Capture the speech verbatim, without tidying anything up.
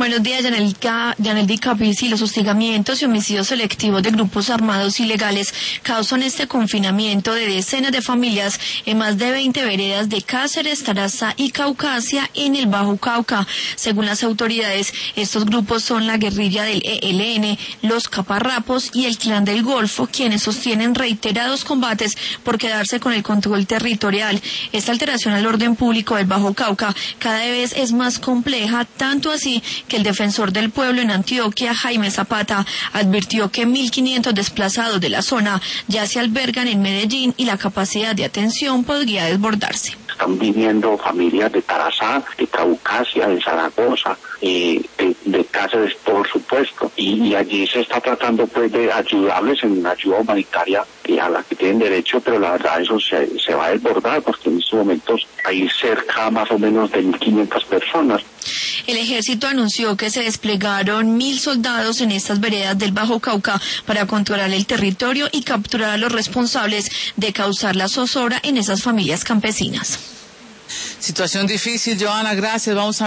Buenos días, Yaneldi Capiz. Y los hostigamientos y homicidios selectivos de grupos armados ilegales causan este confinamiento de decenas de familias en más de veinte veredas de Cáceres, Tarazá y Caucasia en el Bajo Cauca. Según las autoridades, estos grupos son la guerrilla del E L N, los Caparrapos y el Clan del Golfo, quienes sostienen reiterados combates por quedarse con el control territorial. Esta alteración al orden público del Bajo Cauca cada vez es más compleja, tanto así que el defensor del pueblo en Antioquia, Jaime Zapata, advirtió que mil quinientos desplazados de la zona ya se albergan en Medellín y la capacidad de atención podría desbordarse. Están viniendo familias de Tarazá, de Caucasia, de Zaragoza, eh, de, de Cáceres, por supuesto, y, y allí se está tratando pues de ayudarles en ayuda humanitaria y a la que tienen derecho, pero la verdad eso se, se va a desbordar porque en estos momentos hay cerca más o menos de mil quinientas personas. El ejército anunció que se desplegaron mil soldados en estas veredas del Bajo Cauca para controlar el territorio y capturar a los responsables de causar la zozobra en esas familias campesinas. Situación difícil, Joana, gracias. Vamos a